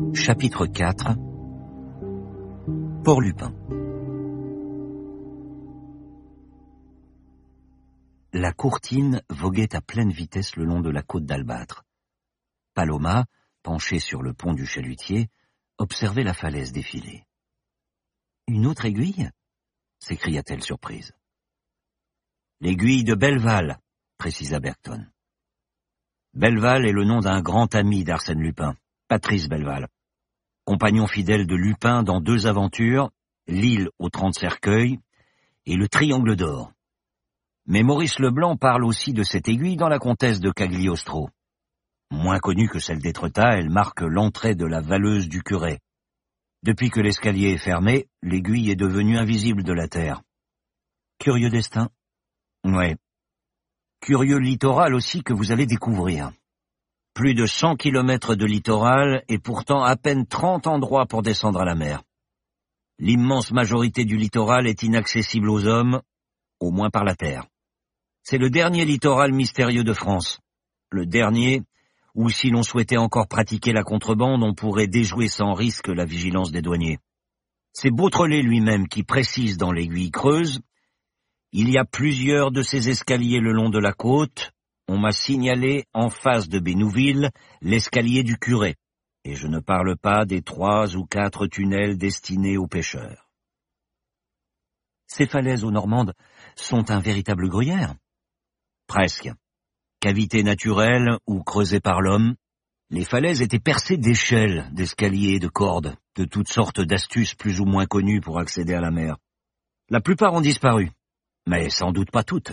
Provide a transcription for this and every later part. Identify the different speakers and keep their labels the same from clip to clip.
Speaker 1: Chapitre 4. Port-Lupin. La courtine voguait à pleine vitesse le long de la côte d'Albâtre. Paloma, penchée sur le pont du chalutier, observait la falaise défiler. « Une autre aiguille ?» s'écria-t-elle surprise. « L'aiguille de Belleval », précisa Bergton. Belleval est le nom d'un grand ami d'Arsène Lupin, Patrice Belleval. Compagnon fidèle de Lupin dans 2 aventures, l'île aux 30 cercueils et le triangle d'or. Mais Maurice Leblanc parle aussi de cette aiguille dans la comtesse de Cagliostro. Moins connue que celle d'Étretat, elle marque l'entrée de la Valleuse du Curé. Depuis que l'escalier est fermé, l'aiguille est devenue invisible de la terre. Curieux destin. Ouais. Curieux littoral aussi que vous allez découvrir. Plus de 100 kilomètres de littoral et pourtant à peine 30 endroits pour descendre à la mer. L'immense majorité du littoral est inaccessible aux hommes, au moins par la terre. C'est le dernier littoral mystérieux de France. Le dernier où si l'on souhaitait encore pratiquer la contrebande, on pourrait déjouer sans risque la vigilance des douaniers. C'est Beautrelet lui-même qui précise dans l'aiguille creuse: il y a plusieurs de ces escaliers le long de la côte. On m'a signalé en face de Bénouville l'escalier du curé, et je ne parle pas des 3 ou 4 tunnels destinés aux pêcheurs. Ces falaises aux Normandes sont un véritable gruyère? Presque. Cavité naturelle ou creusée par l'homme, les falaises étaient percées d'échelles, d'escaliers, de cordes, de toutes sortes d'astuces plus ou moins connues pour accéder à la mer. La plupart ont disparu, mais sans doute pas toutes.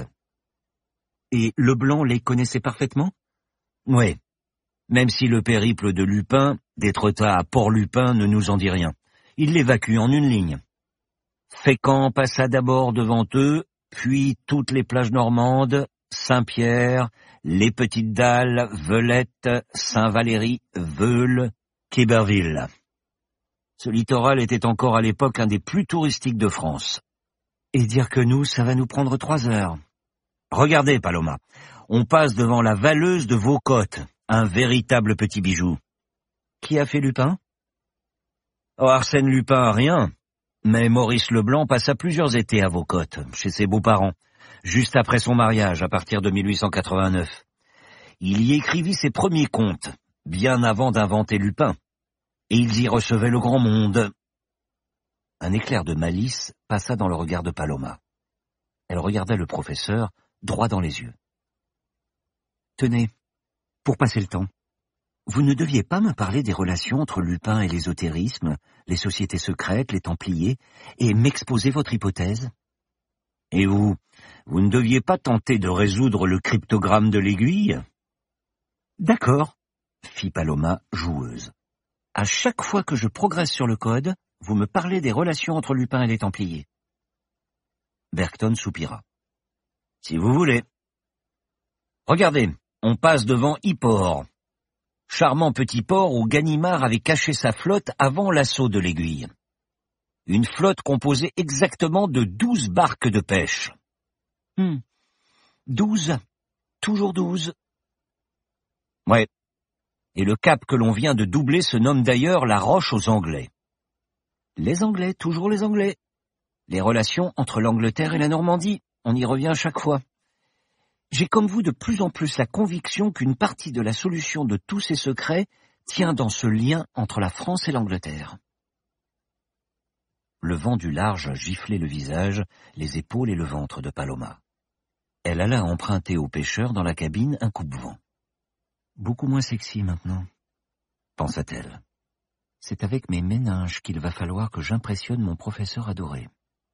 Speaker 1: Et Leblanc les connaissait parfaitement? Oui, même si le périple de Lupin, d'Étretat à Port-Lupin, ne nous en dit rien. Il l'évacue en une ligne. Fécamp passa d'abord devant eux, puis toutes les plages normandes, Saint-Pierre, les Petites Dalles, Velette, Saint-Valéry, Veules, Québerville. Ce littoral était encore à l'époque un des plus touristiques de France. Et dire que nous, ça va nous prendre 3 heures. Regardez, Paloma, on passe devant la Valleuse de Vaucotte, un véritable petit bijou. Qui a fait Lupin? Oh, Arsène Lupin, rien. Mais Maurice Leblanc passa plusieurs étés à Vaucotte, chez ses beaux-parents, juste après son mariage, à partir de 1889. Il y écrivit ses premiers contes, bien avant d'inventer Lupin, et ils y recevaient le grand monde. Un éclair de malice passa dans le regard de Paloma. Elle regarda le professeur droit dans les yeux. « Tenez, pour passer le temps, vous ne deviez pas me parler des relations entre Lupin et l'ésotérisme, les sociétés secrètes, les Templiers, et m'exposer votre hypothèse? Et vous ne deviez pas tenter de résoudre le cryptogramme de l'aiguille? » « D'accord, » fit Paloma, joueuse. « À chaque fois que je progresse sur le code, vous me parlez des relations entre Lupin et les Templiers. » Bergton soupira. « Si vous voulez. Regardez, on passe devant Yport. Charmant petit port où Ganimard avait caché sa flotte avant l'assaut de l'aiguille. Une flotte composée exactement de 12 barques de pêche. 12, toujours 12. Ouais. Et le cap que l'on vient de doubler se nomme d'ailleurs la Roche aux Anglais. Les Anglais, toujours les Anglais. Les relations entre l'Angleterre et la Normandie, on y revient chaque fois. J'ai comme vous de plus en plus la conviction qu'une partie de la solution de tous ces secrets tient dans ce lien entre la France et l'Angleterre. Le vent du large giflait le visage, les épaules et le ventre de Paloma. Elle alla emprunter aux pêcheurs dans la cabine un coupe-vent. Beaucoup moins sexy maintenant, pensa-t-elle. C'est avec mes méninges qu'il va falloir que j'impressionne mon professeur adoré.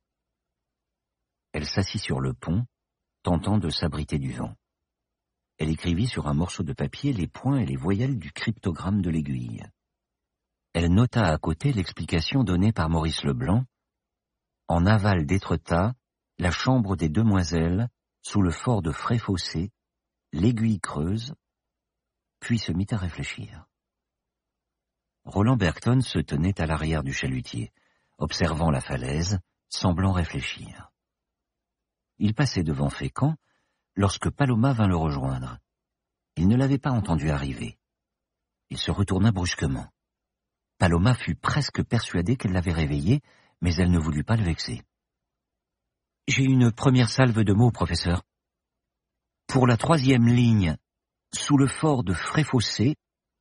Speaker 1: Elle s'assit sur le pont, tentant de s'abriter du vent. Elle écrivit sur un morceau de papier les points et les voyelles du cryptogramme de l'aiguille. Elle nota à côté l'explication donnée par Maurice Leblanc. En aval d'Étretat, la chambre des demoiselles, sous le fort de Fréfossé, l'aiguille creuse, puis se mit à réfléchir. Roland Bergton se tenait à l'arrière du chalutier, observant la falaise, semblant réfléchir. Il passait devant Fécamp lorsque Paloma vint le rejoindre. Il ne l'avait pas entendu arriver. Il se retourna brusquement. Paloma fut presque persuadée qu'elle l'avait réveillé, mais elle ne voulut pas le vexer. « J'ai une première salve de mots, professeur. Pour la 3e ligne, sous le fort de Fréfossé,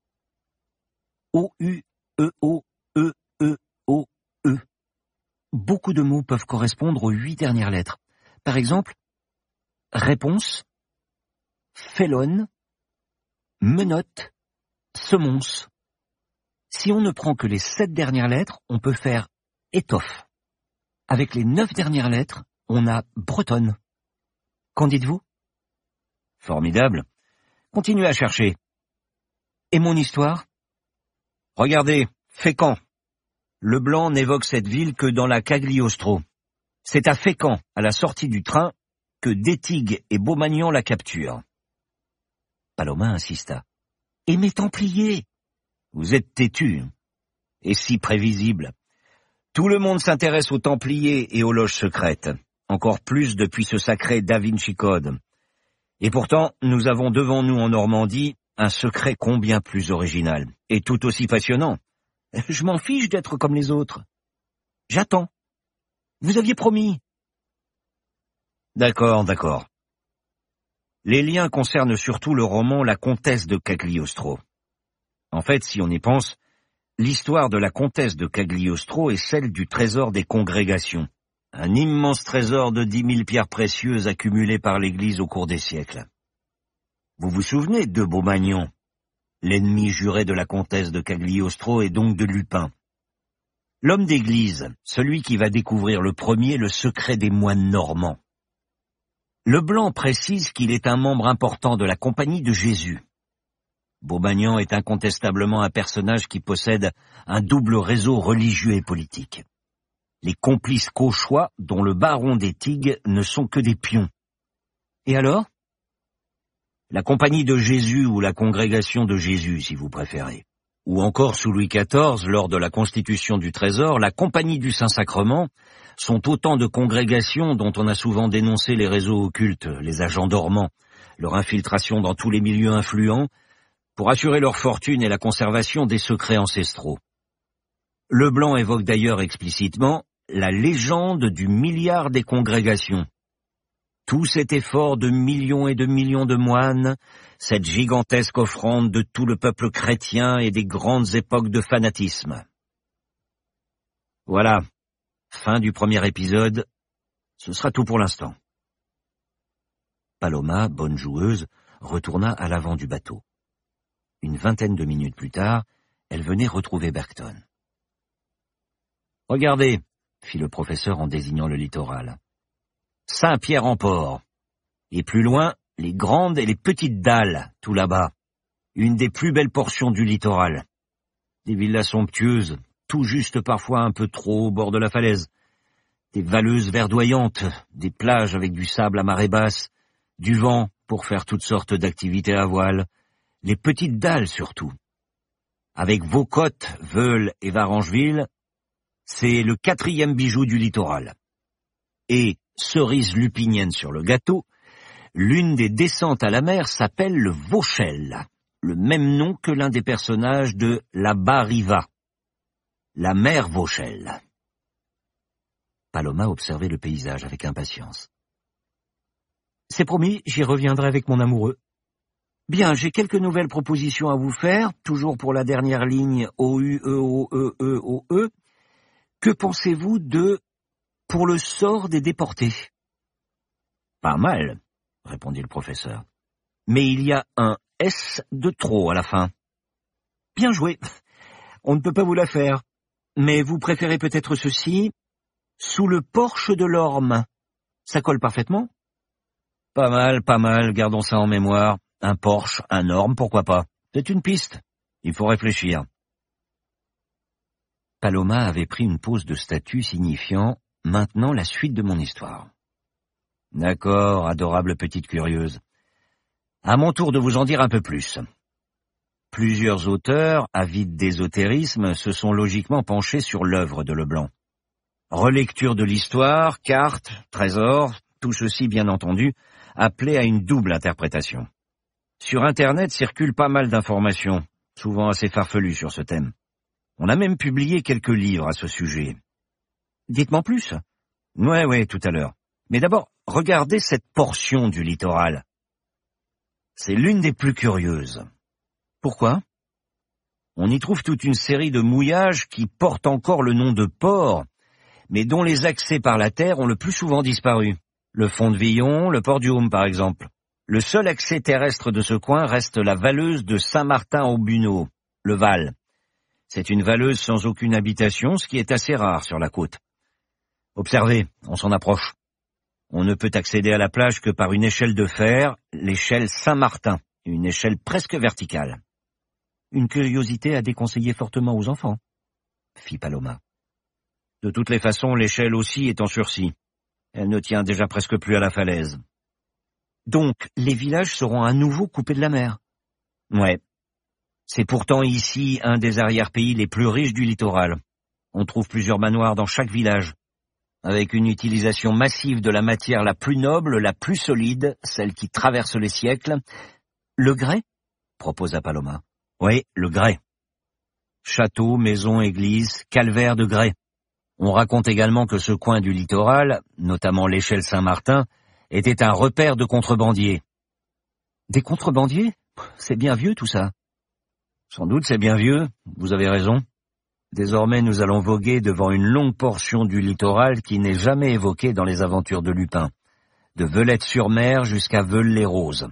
Speaker 1: O-U-E-O-E-E-O-E. Beaucoup de mots peuvent correspondre aux 8 dernières lettres. Par exemple, réponse, félonne, menotte, semonce. Si on ne prend que les 7 dernières lettres, on peut faire étoffe. Avec les 9 dernières lettres, on a bretonne. Qu'en dites-vous? Formidable. Continuez à chercher. Et mon histoire? Regardez, Fécamp. Le blanc n'évoque cette ville que dans la Cagliostro. C'est à Fécamp, à la sortie du train, que Détigues et Beaumagnan la capturent. Paloma insista. Et mes Templiers? Vous êtes têtu, et si prévisible. Tout le monde s'intéresse aux Templiers et aux loges secrètes, encore plus depuis ce sacré Da Vinci Code. Et pourtant, nous avons devant nous en Normandie un secret combien plus original, et tout aussi passionnant. Je m'en fiche d'être comme les autres. J'attends. Vous aviez promis. D'accord. Les liens concernent surtout le roman La Comtesse de Cagliostro. En fait, si on y pense, l'histoire de la comtesse de Cagliostro est celle du trésor des congrégations, un immense trésor de 10 000 pierres précieuses accumulées par l'Église au cours des siècles. Vous vous souvenez de Beaumagnan, l'ennemi juré de la comtesse de Cagliostro et donc de Lupin. L'homme d'Église, celui qui va découvrir le premier le secret des moines normands. Leblanc précise qu'il est un membre important de la Compagnie de Jésus. Beaumagnan est incontestablement un personnage qui possède un double réseau religieux et politique. Les complices cauchois, dont le baron Détigues, ne sont que des pions. Et alors? La Compagnie de Jésus ou la Congrégation de Jésus, si vous préférez. Ou encore sous Louis XIV, lors de la constitution du Trésor, la Compagnie du Saint-Sacrement sont autant de congrégations dont on a souvent dénoncé les réseaux occultes, les agents dormants, leur infiltration dans tous les milieux influents, pour assurer leur fortune et la conservation des secrets ancestraux. Leblanc évoque d'ailleurs explicitement la légende du milliard des congrégations. Tout cet effort de millions et de millions de moines, cette gigantesque offrande de tout le peuple chrétien et des grandes époques de fanatisme. Voilà, fin du premier épisode, ce sera tout pour l'instant. Paloma, bonne joueuse, retourna à l'avant du bateau. Une vingtaine de minutes plus tard, elle venait retrouver Bergton. « Regardez » fit le professeur en désignant le littoral. « Saint-Pierre-en-Port. Et plus loin, les grandes et les petites dalles, tout là-bas. Une des plus belles portions du littoral. Des villas somptueuses, tout juste parfois un peu trop au bord de la falaise. Des valeuses verdoyantes, des plages avec du sable à marée basse, du vent pour faire toutes sortes d'activités à voile, les petites dalles surtout. Avec Vaucotte, Veule et Varangeville, c'est le 4e bijou du littoral. Et, cerise lupinienne sur le gâteau, l'une des descentes à la mer s'appelle le Vauchel, le même nom que l'un des personnages de La Bas-Riva, la mer Vauchel. Paloma observait le paysage avec impatience. « C'est promis, j'y reviendrai avec mon amoureux. Bien, j'ai quelques nouvelles propositions à vous faire, toujours pour la dernière ligne O-U-E-O-E-E-O-E. Que pensez-vous de « Pour le sort des déportés » ? Pas mal, répondit le professeur. Mais il y a un S de trop à la fin. Bien joué. On ne peut pas vous la faire. Mais vous préférez peut-être ceci, sous le porche de l'orme. Ça colle parfaitement? Pas mal, gardons ça en mémoire. Un porche, un orme, pourquoi pas? C'est une piste. Il faut réfléchir. Paloma avait pris une pose de statue signifiant « Maintenant la suite de mon histoire ». D'accord, adorable petite curieuse. À mon tour de vous en dire un peu plus. Plusieurs auteurs, avides d'ésotérisme, se sont logiquement penchés sur l'œuvre de Leblanc. Relecture de l'histoire, cartes, trésors, tout ceci bien entendu, appelé à une double interprétation. Sur Internet circulent pas mal d'informations, souvent assez farfelues sur ce thème. On a même publié quelques livres à ce sujet. Dites-moi plus. Ouais, tout à l'heure. Mais d'abord, regardez cette portion du littoral. C'est l'une des plus curieuses. Pourquoi? On y trouve toute une série de mouillages qui portent encore le nom de ports, mais dont les accès par la terre ont le plus souvent disparu. Le Fond de Villon, le port du Haume par exemple. Le seul accès terrestre de ce coin reste la valeuse de Saint-Martin-au-Buneau, le Val. C'est une valeuse sans aucune habitation, ce qui est assez rare sur la côte. Observez, on s'en approche. On ne peut accéder à la plage que par une échelle de fer, l'échelle Saint-Martin, une échelle presque verticale. Une curiosité à déconseiller fortement aux enfants, fit Paloma. De toutes les façons, l'échelle aussi est en sursis. Elle ne tient déjà presque plus à la falaise. Donc, les villages seront à nouveau coupés de la mer. Ouais. C'est pourtant ici un des arrière-pays les plus riches du littoral. On trouve plusieurs manoirs dans chaque village, avec une utilisation massive de la matière la plus noble, la plus solide, celle qui traverse les siècles. Le grès? Proposa Paloma. Oui, le grès. Château, maison, église, calvaire de grès. On raconte également que ce coin du littoral, notamment l'échelle Saint-Martin, était un repère de contrebandiers. Des contrebandiers? C'est bien vieux tout ça. Sans doute c'est bien vieux, vous avez raison. Désormais nous allons voguer devant une longue portion du littoral qui n'est jamais évoquée dans les aventures de Lupin, de Velette-sur-Mer jusqu'à Veules-les-Roses.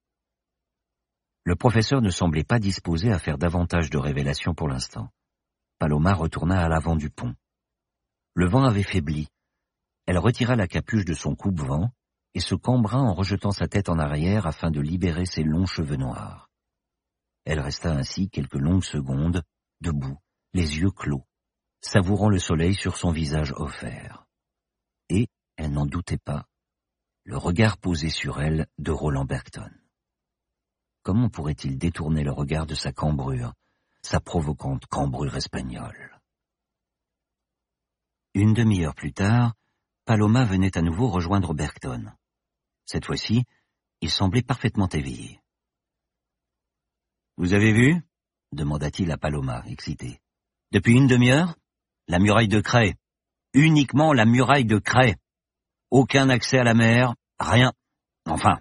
Speaker 1: Le professeur ne semblait pas disposé à faire davantage de révélations pour l'instant. Paloma retourna à l'avant du pont. Le vent avait faibli. Elle retira la capuche de son coupe-vent et se cambra en rejetant sa tête en arrière afin de libérer ses longs cheveux noirs. Elle resta ainsi quelques longues secondes, debout, les yeux clos, savourant le soleil sur son visage offert. Et, elle n'en doutait pas, le regard posé sur elle de Roland Bergton. Comment pourrait-il détourner le regard de sa cambrure, sa provocante cambrure espagnole? Une demi-heure plus tard, Paloma venait à nouveau rejoindre Bergton. Cette fois-ci, il semblait parfaitement éveillé. « Vous avez vu ?» demanda-t-il à Paloma, excité. « Depuis une demi-heure, la muraille de craie. Uniquement la muraille de craie. Aucun accès à la mer, rien. Enfin.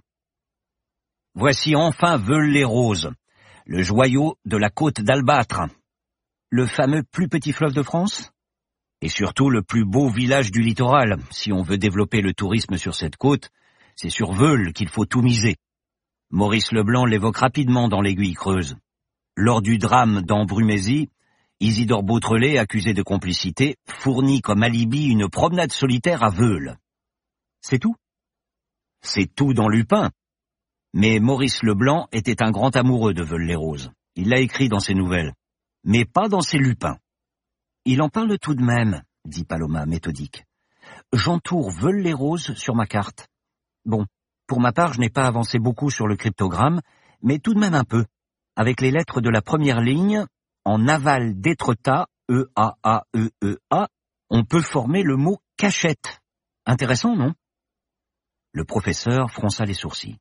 Speaker 1: Voici enfin Veules-les-Roses, le joyau de la côte d'Albâtre. Le fameux plus petit fleuve de France ? Et surtout le plus beau village du littoral. Si on veut développer le tourisme sur cette côte, c'est sur Veules qu'il faut tout miser. Maurice Leblanc l'évoque rapidement dans l'Aiguille creuse. Lors du drame d'Ambrumésie, Isidore Beautrelet, accusé de complicité, fournit comme alibi une promenade solitaire à Veules. C'est tout ? C'est tout dans Lupin. Mais Maurice Leblanc était un grand amoureux de Veules-les-Roses. Il l'a écrit dans ses nouvelles, mais pas dans ses Lupins. Il en parle tout de même, dit Paloma, méthodique. J'entoure Veules-les-Roses sur ma carte. Bon, pour ma part, je n'ai pas avancé beaucoup sur le cryptogramme, mais tout de même un peu. Avec les lettres de la première ligne, en aval d'Étretat, E-A-A-E-E-A, on peut former le mot cachette. Intéressant, non? Le professeur fronça les sourcils.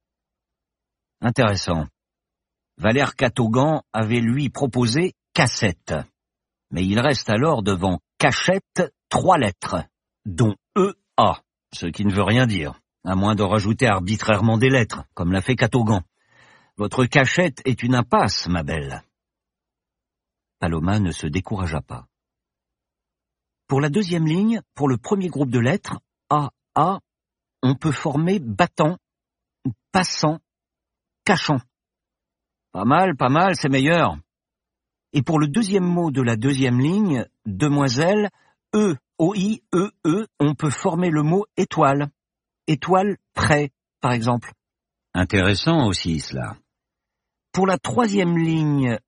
Speaker 1: Intéressant. Valère Catogan avait lui proposé cassette. Mais il reste alors devant cachette 3 lettres, dont E-A, ce qui ne veut rien dire, à moins de rajouter arbitrairement des lettres, comme l'a fait Catogan. Votre cachette est une impasse, ma belle. Paloma ne se découragea pas. Pour la deuxième ligne, pour le premier groupe de lettres, A-A, on peut former battant, passant, cachant. Pas mal, c'est meilleur. Et pour le deuxième mot de la deuxième ligne, demoiselle, E-O-I-E-E, on peut former le mot étoile. Étoile près, par exemple. Intéressant aussi, cela. Pour la troisième ligne,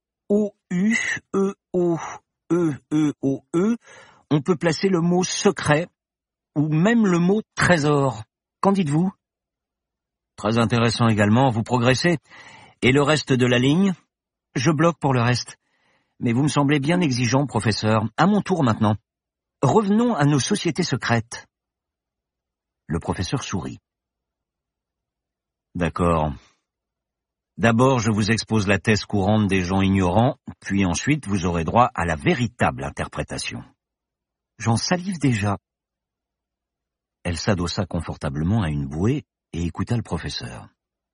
Speaker 1: O-U-E-O-E-E-O-E, on peut placer le mot secret, ou même le mot trésor. Qu'en dites-vous? Très intéressant également, vous progressez. Et le reste de la ligne? Je bloque pour le reste. Mais vous me semblez bien exigeant, professeur. À mon tour maintenant. Revenons à nos sociétés secrètes. Le professeur sourit. D'accord. D'abord, je vous expose la thèse courante des gens ignorants, puis ensuite vous aurez droit à la véritable interprétation. J'en salive déjà. Elle s'adossa confortablement à une bouée et écouta le professeur.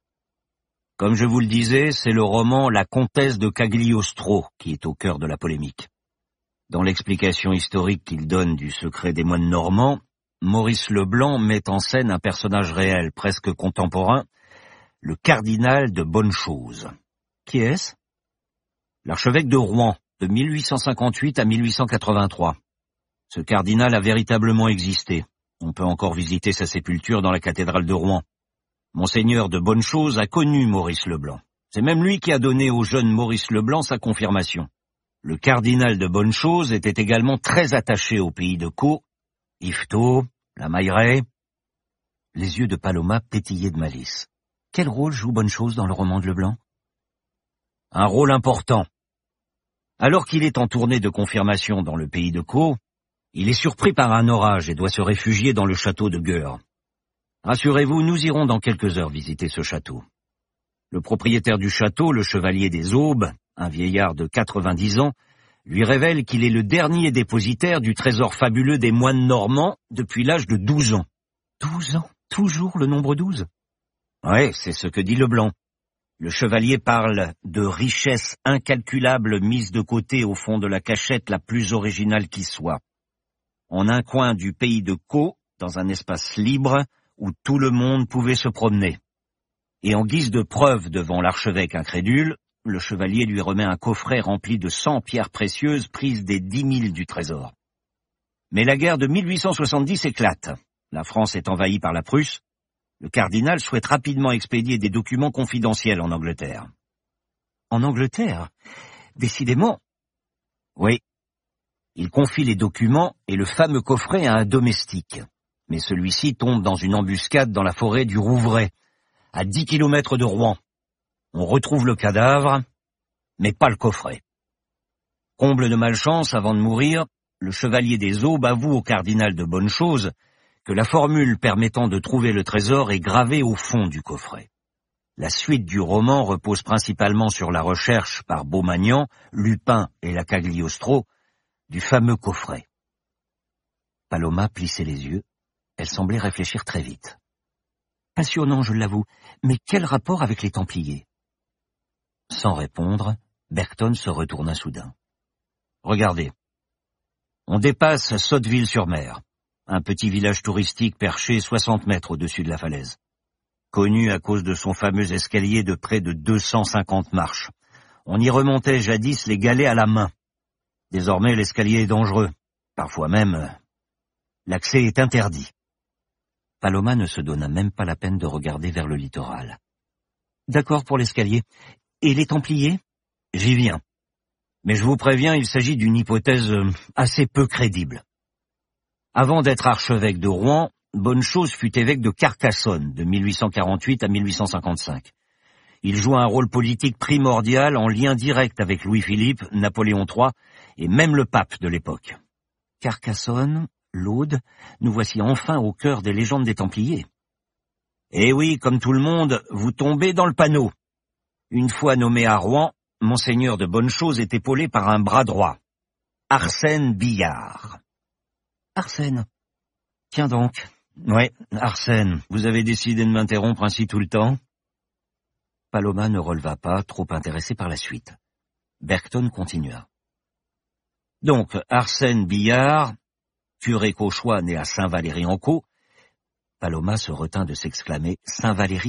Speaker 1: Comme je vous le disais, c'est le roman La Comtesse de Cagliostro qui est au cœur de la polémique. Dans l'explication historique qu'il donne du secret des moines normands, Maurice Leblanc met en scène un personnage réel, presque contemporain, le cardinal de Bonnechose. Qui est-ce? L'archevêque de Rouen, de 1858 à 1883. Ce cardinal a véritablement existé. On peut encore visiter sa sépulture dans la cathédrale de Rouen. Monseigneur de Bonnechose a connu Maurice Leblanc. C'est même lui qui a donné au jeune Maurice Leblanc sa confirmation. Le cardinal de Bonnechose était également très attaché au pays de Caux, Yvetot, la Mailleraie. Les yeux de Paloma pétillaient de malice. Quel rôle joue Bonnechose dans le roman de Leblanc? Un rôle important. Alors qu'il est en tournée de confirmation dans le pays de Caux, il est surpris par un orage et doit se réfugier dans le château de Gœur. Rassurez-vous, nous irons dans quelques heures visiter ce château. Le propriétaire du château, le chevalier des Aubes, un vieillard de 90 ans, lui révèle qu'il est le dernier dépositaire du trésor fabuleux des moines normands depuis l'âge de 12 ans. 12 ans? Toujours le nombre 12? Ouais, c'est ce que dit Leblanc. Le chevalier parle de richesses incalculables mises de côté au fond de la cachette la plus originale qui soit. En un coin du pays de Caux, dans un espace libre où tout le monde pouvait se promener. Et en guise de preuve devant l'archevêque incrédule, le chevalier lui remet un coffret rempli de 100 pierres précieuses prises des 10 000 du trésor. Mais la guerre de 1870 éclate. La France est envahie par la Prusse. Le cardinal souhaite rapidement expédier des documents confidentiels en Angleterre. En Angleterre? Décidément. Oui. Il confie les documents et le fameux coffret à un domestique. Mais celui-ci tombe dans une embuscade dans la forêt du Rouvray, à 10 kilomètres de Rouen. On retrouve le cadavre, mais pas le coffret. Comble de malchance, avant de mourir, le chevalier des Aubes avoue au cardinal de Bonnechose que la formule permettant de trouver le trésor est gravée au fond du coffret. La suite du roman repose principalement sur la recherche par Beaumagnan, Lupin et la Cagliostro du fameux coffret. Paloma plissait les yeux. Elle semblait réfléchir très vite. Passionnant, je l'avoue, mais quel rapport avec les Templiers? Sans répondre, Bergton se retourna soudain. Regardez. On dépasse Sotteville-sur-Mer, un petit village touristique perché 60 mètres au-dessus de la falaise. Connu à cause de son fameux escalier de près de 250 marches. On y remontait jadis les galets à la main. Désormais, l'escalier est dangereux. Parfois même, l'accès est interdit. Paloma ne se donna même pas la peine de regarder vers le littoral. D'accord pour l'escalier. Et les Templiers? J'y viens. Mais je vous préviens, il s'agit d'une hypothèse assez peu crédible. Avant d'être archevêque de Rouen, Bonnechose fut évêque de Carcassonne de 1848 à 1855. Il joua un rôle politique primordial en lien direct avec Louis-Philippe, Napoléon III et même le pape de l'époque. Carcassonne, l'Aude, nous voici enfin au cœur des légendes des Templiers. Eh oui, comme tout le monde, vous tombez dans le panneau. Une fois nommé à Rouen, Monseigneur de Bonnechose est épaulé par un bras droit. Arsène Billard. Arsène. Tiens donc. Ouais, Arsène, vous avez décidé de m'interrompre ainsi tout le temps? Paloma ne releva pas, trop intéressé par la suite. Bergton continua. Donc, Arsène Billard, curé cauchois né à Saint-Valery-en-Caux. Paloma se retint de s'exclamer « Saint-Valery-en-Caux ».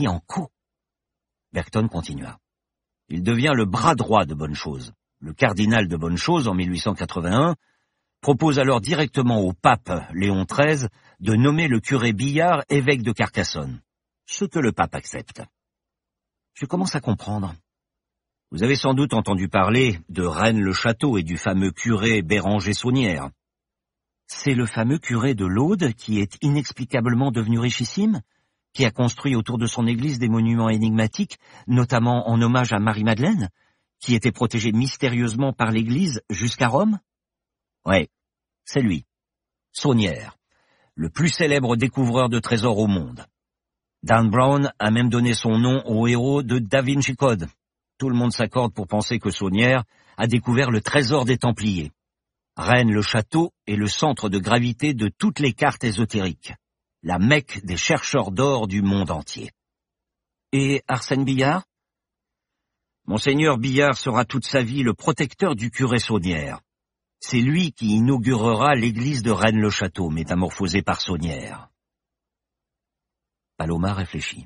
Speaker 1: Bergton continua. Il devient le bras droit de Bonnechose. Le cardinal de Bonnechose, en 1881, propose alors directement au pape Léon XIII de nommer le curé Billard évêque de Carcassonne, ce que le pape accepte. Je commence à comprendre. Vous avez sans doute entendu parler de Rennes-le-Château et du fameux curé Béranger Saunière. C'est le fameux curé de l'Aude qui est inexplicablement devenu richissime, qui a construit autour de son église des monuments énigmatiques, notamment en hommage à Marie-Madeleine, qui était protégée mystérieusement par l'église jusqu'à Rome? Ouais, c'est lui. Saunière, le plus célèbre découvreur de trésors au monde. Dan Brown a même donné son nom au héros de Da Vinci Code. Tout le monde s'accorde pour penser que Saunière a découvert le trésor des Templiers. Rennes-le-Château est le centre de gravité de toutes les cartes ésotériques, la Mecque des chercheurs d'or du monde entier. Et Arsène Billard? Monseigneur Billard sera toute sa vie le protecteur du curé Saunière. C'est lui qui inaugurera l'église de Rennes-le-Château, métamorphosée par Saunière. Paloma réfléchit.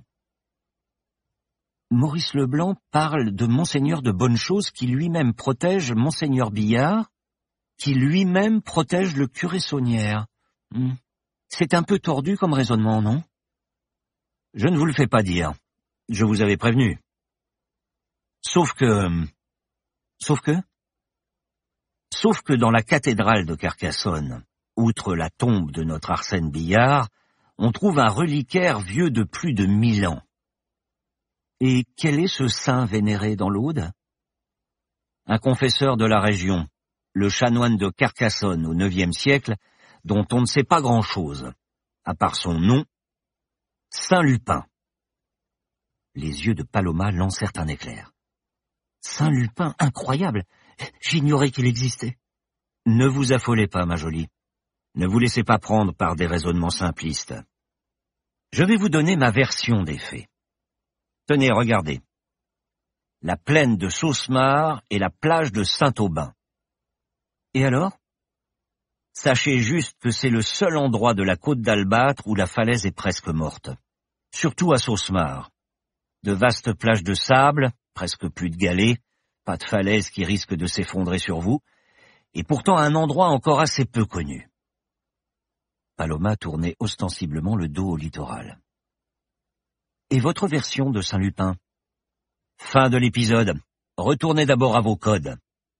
Speaker 1: Maurice Leblanc parle de Monseigneur de Bonnechose qui lui-même protège Monseigneur Billard, qui lui-même protège le curé Saunière. C'est un peu tordu comme raisonnement, non? Je ne vous le fais pas dire. Je vous avais prévenu. Sauf que dans la cathédrale de Carcassonne, outre la tombe de notre Arsène Billard, on trouve un reliquaire vieux de plus de 1000 ans. Et quel est ce saint vénéré dans l'Aude? Un confesseur de la région, le chanoine de Carcassonne au IXe siècle, dont on ne sait pas grand-chose, à part son nom, Saint Lupin. Les yeux de Paloma lancèrent un éclair. Saint Lupin, incroyable! J'ignorais qu'il existait. Ne vous affolez pas, ma jolie. Ne vous laissez pas prendre par des raisonnements simplistes. Je vais vous donner ma version des faits. Tenez, regardez. La plaine de Sausmare et la plage de Saint-Aubin. Et alors? Sachez juste que c'est le seul endroit de la côte d'Albâtre où la falaise est presque morte. Surtout à Sausmare. De vastes plages de sable, presque plus de galets, pas de falaise qui risque de s'effondrer sur vous, et pourtant un endroit encore assez peu connu. Paloma tournait ostensiblement le dos au littoral. Et votre version de Saint-Lupin? Fin de l'épisode. Retournez d'abord à vos codes.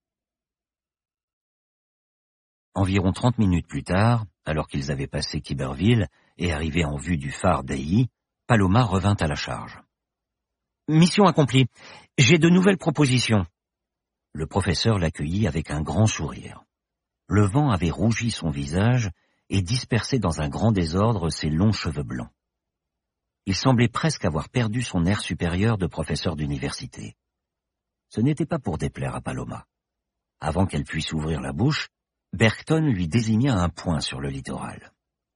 Speaker 1: Environ 30 minutes plus tard, alors qu'ils avaient passé Quiberville et arrivé en vue du phare d'Ailly, Paloma revint à la charge. Mission accomplie. J'ai de nouvelles propositions. Le professeur l'accueillit avec un grand sourire. Le vent avait rougi son visage et dispersé dans un grand désordre ses longs cheveux blancs. Il semblait presque avoir perdu son air supérieur de professeur d'université. Ce n'était pas pour déplaire à Paloma. Avant qu'elle puisse ouvrir la bouche, Bergton lui désigna un point sur le littoral.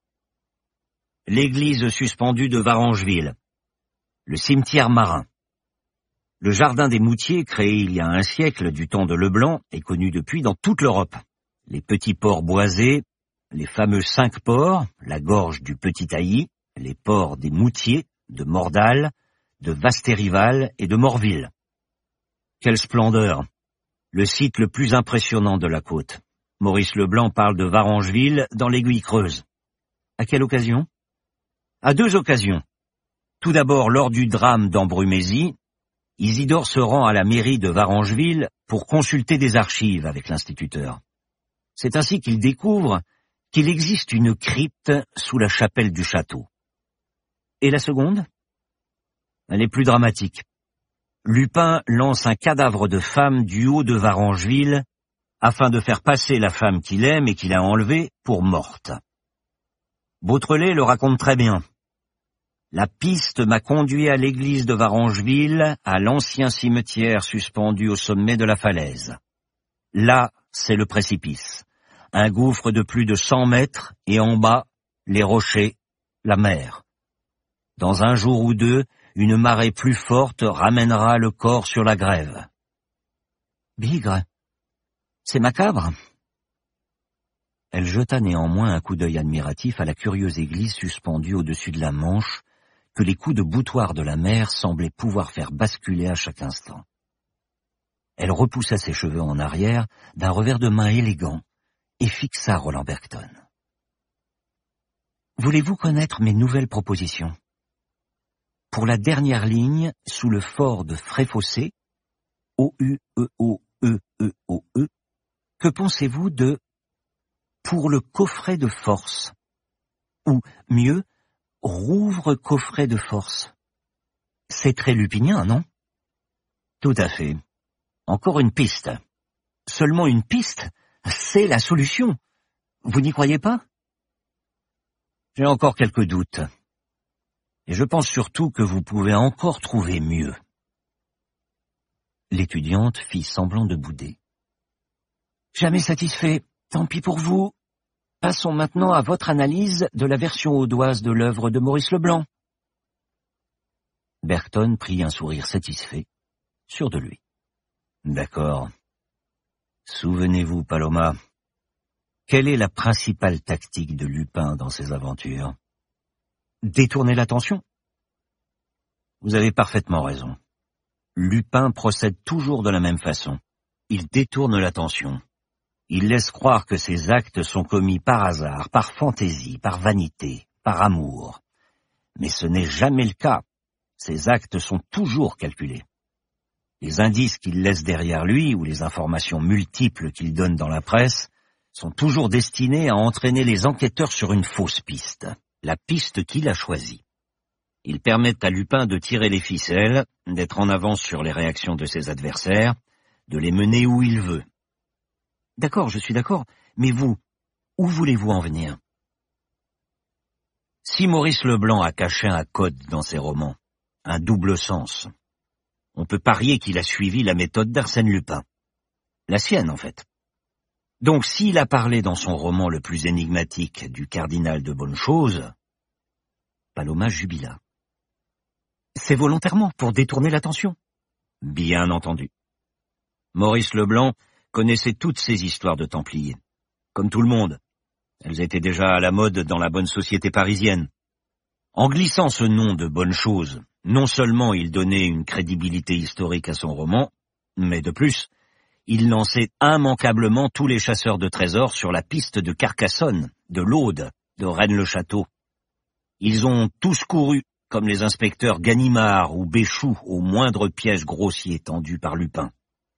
Speaker 1: L'église suspendue de Varangeville. Le cimetière marin. Le jardin des Moutiers, créé il y a un siècle du temps de Leblanc, est connu depuis dans toute l'Europe. Les petits ports boisés, les fameux 5 ports, la gorge du Petit Ailly, les ports des Moutiers, de Mordal, de Vastérival et de Morville. Quelle splendeur! Le site le plus impressionnant de la côte. Maurice Leblanc parle de Varangeville dans l'Aiguille Creuse. À quelle occasion? À 2 occasions. Tout d'abord lors du drame d'Ambrumésie, Isidore se rend à la mairie de Varangeville pour consulter des archives avec l'instituteur. C'est ainsi qu'il découvre qu'il existe une crypte sous la chapelle du château. Et la seconde? Elle est plus dramatique. Lupin lance un cadavre de femme du haut de Varangeville afin de faire passer la femme qu'il aime et qu'il a enlevée pour morte. Beautrelet le raconte très bien. La piste m'a conduit à l'église de Varangeville, à l'ancien cimetière suspendu au sommet de la falaise. Là, c'est le précipice. Un gouffre de plus de 100 mètres, et en bas, les rochers, la mer. Dans un jour ou deux, une marée plus forte ramènera le corps sur la grève. Bigre, c'est macabre. Elle jeta néanmoins un coup d'œil admiratif à la curieuse église suspendue au-dessus de la Manche, que les coups de boutoir de la mer semblaient pouvoir faire basculer à chaque instant. Elle repoussa ses cheveux en arrière d'un revers de main élégant et fixa Roland Bergton. « Voulez-vous connaître mes nouvelles propositions? Pour la dernière ligne, sous le fort de Fréfossé, O-U-E-O-E-E-O-E, que pensez-vous de « pour le coffret de force » ou mieux, Rouvre coffret de force. C'est très lupinien, non? Tout à fait. Encore une piste. Seulement une piste? C'est la solution. Vous n'y croyez pas? J'ai encore quelques doutes. Et je pense surtout que vous pouvez encore trouver mieux. » L'étudiante fit semblant de bouder. « Jamais satisfait, tant pis pour vous. Passons maintenant à votre analyse de la version audoise de l'œuvre de Maurice Leblanc. » Bergton prit un sourire satisfait, sûr de lui. « D'accord. Souvenez-vous, Paloma, quelle est la principale tactique de Lupin dans ses aventures? Détourner l'attention. Vous avez parfaitement raison. Lupin procède toujours de la même façon. Il détourne l'attention. Il laisse croire que ses actes sont commis par hasard, par fantaisie, par vanité, par amour. Mais ce n'est jamais le cas. Ses actes sont toujours calculés. Les indices qu'il laisse derrière lui ou les informations multiples qu'il donne dans la presse sont toujours destinés à entraîner les enquêteurs sur une fausse piste, la piste qu'il a choisie. Ils permettent à Lupin de tirer les ficelles, d'être en avance sur les réactions de ses adversaires, de les mener où il veut. D'accord, je suis d'accord, mais vous, où voulez-vous en venir? Si Maurice Leblanc a caché un code dans ses romans, un double sens, on peut parier qu'il a suivi la méthode d'Arsène Lupin. La sienne, en fait. Donc, s'il a parlé dans son roman le plus énigmatique du cardinal de Bonne-Chose, Paloma jubila. C'est volontairement pour détourner l'attention. Bien entendu. Maurice Leblanc connaissait toutes ces histoires de Templiers. Comme tout le monde. Elles étaient déjà à la mode dans la bonne société parisienne. En glissant ce nom de Bonne-Chose, non seulement il donnait une crédibilité historique à son roman, mais de plus, il lançait immanquablement tous les chasseurs de trésors sur la piste de Carcassonne, de l'Aude, de Rennes-le-Château. Ils ont tous couru, comme les inspecteurs Ganimard ou Béchoux, au moindre piège grossier tendu par Lupin.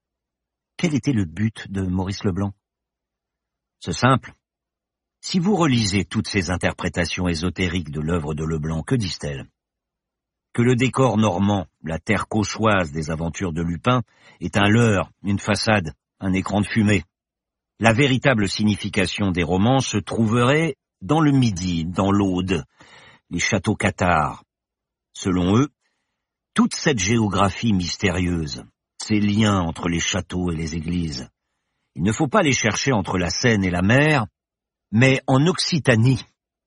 Speaker 1: Quel était le but de Maurice Leblanc? C'est simple. Si vous relisez toutes ces interprétations ésotériques de l'œuvre de Leblanc, que disent-elles? Que le décor normand, la terre cauchoise des aventures de Lupin, est un leurre, une façade, un écran de fumée. La véritable signification des romans se trouverait dans le Midi, dans l'Aude, les châteaux cathares. Selon eux, toute cette géographie mystérieuse, ces liens entre les châteaux et les églises, il ne faut pas les chercher entre la Seine et la mer, mais en Occitanie.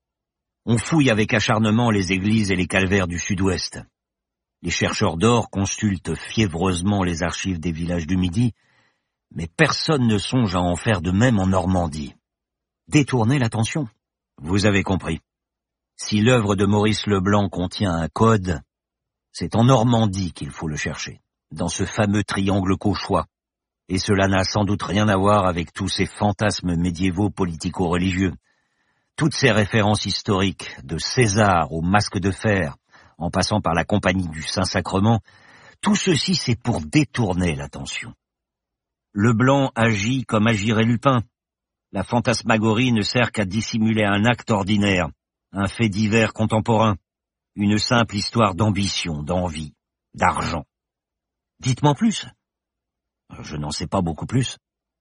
Speaker 1: On fouille avec acharnement les églises et les calvaires du sud-ouest. Les chercheurs d'or consultent fiévreusement les archives des villages du Midi, mais personne ne songe à en faire de même en Normandie. Détourner l'attention. Vous avez compris. Si l'œuvre de Maurice Leblanc contient un code, c'est en Normandie qu'il faut le chercher, dans ce fameux triangle cauchois. Et cela n'a sans doute rien à voir avec tous ces fantasmes médiévaux politico-religieux. Toutes ces références historiques, de César au masque de fer, en passant par la compagnie du Saint-Sacrement, tout ceci c'est pour détourner l'attention. Leblanc agit comme agirait Lupin. La fantasmagorie ne sert qu'à dissimuler un acte ordinaire, un fait divers contemporain, une simple histoire d'ambition, d'envie, d'argent. Dites-moi plus. Je n'en sais pas beaucoup plus.